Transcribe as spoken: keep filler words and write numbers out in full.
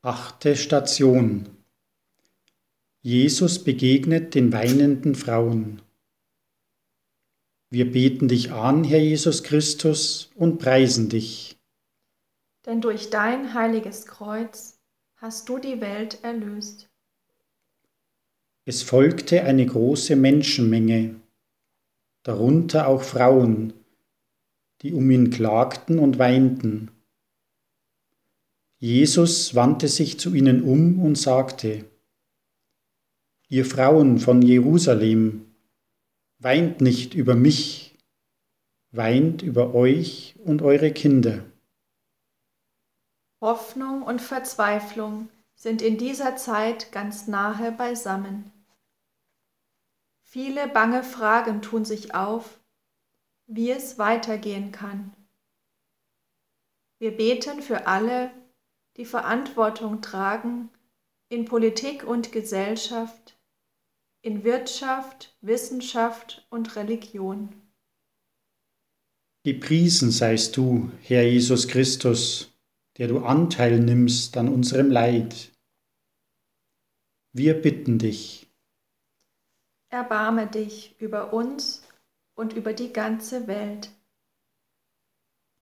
Achte Station. Jesus begegnet den weinenden Frauen. Wir beten dich an, Herr Jesus Christus, und preisen dich. Denn durch dein heiliges Kreuz hast du die Welt erlöst. Es folgte eine große Menschenmenge, darunter auch Frauen, die um ihn klagten und weinten. Jesus wandte sich zu ihnen um und sagte: Ihr Frauen von Jerusalem, weint nicht über mich, weint über euch und eure Kinder. Hoffnung und Verzweiflung sind in dieser Zeit ganz nahe beisammen. Viele bange Fragen tun sich auf, wie es weitergehen kann. Wir beten für alle, die Verantwortung tragen in Politik und Gesellschaft, in Wirtschaft, Wissenschaft und Religion. Gepriesen seist du, Herr Jesus Christus, der du Anteil nimmst an unserem Leid. Wir bitten dich. Erbarme dich über uns und über die ganze Welt.